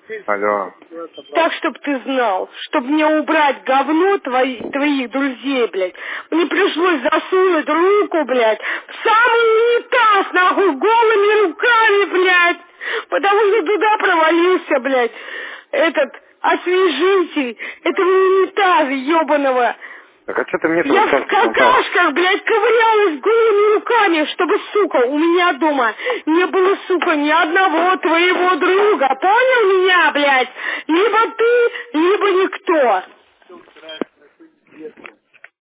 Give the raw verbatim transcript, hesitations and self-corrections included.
Алло. Так, чтоб ты знал, чтоб мне убрать говно твои, твоих друзей, блядь. Мне пришлось засунуть руку, блядь, в самый унитаз, нахуй, голыми руками, блядь. Потому что туда провалился, блядь, этот освежитель этого унитаза ебаного. Так а что ты мне Я в какашках, блядь, ковырялась голыми руками, чтобы, сука, у меня дома не было, сука, ни одного твоего друга. Понял меня, блядь? Либо ты, либо никто.